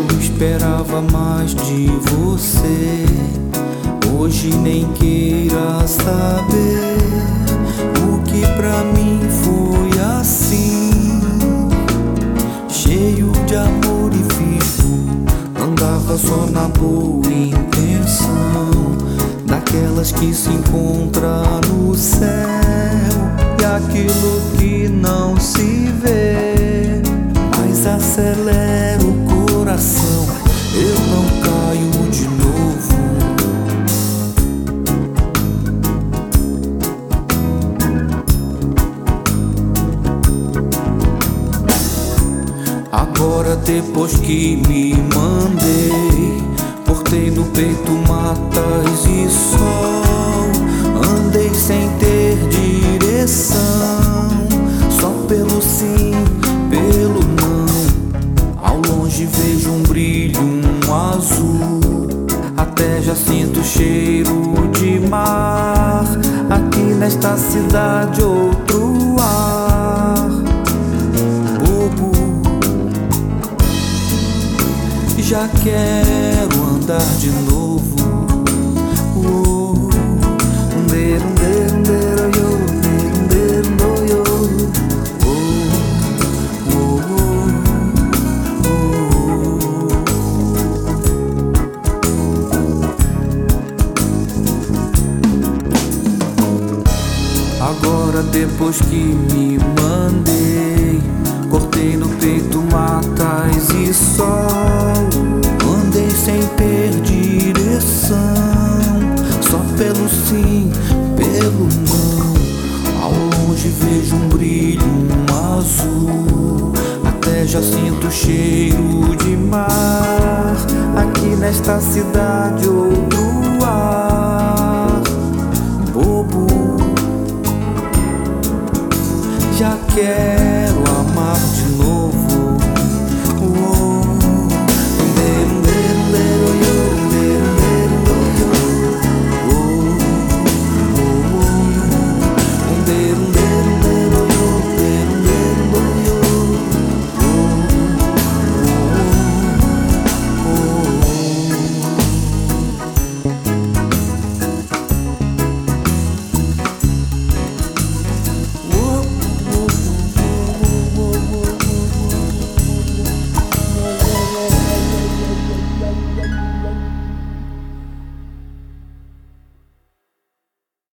Eu esperava mais de você. Hoje nem queira saber o que pra mim foi assim. Cheio de amor e vivo, andava só na boa intenção, daquelas que se encontra no céu. E aquilo que não se vê, mas acelera o coração. Eu não caio de novo. Agora depois que me mandei, portei no peito matas e sol. Andei sem ter direção, só pelo sim, pelo não. Ao longe vejo um brilho, um azul, até já sinto o cheiro de mar. Aqui nesta cidade outro ar. Bobo, já quero andar de novo. Agora depois que me mandei, cortei no peito matas e sol. Andei sem ter direção, só pelo sim, pelo não. Ao longe vejo um brilho, um azul, até já sinto o cheiro de mar. Aqui nesta cidade outro ar. Bobo, já quero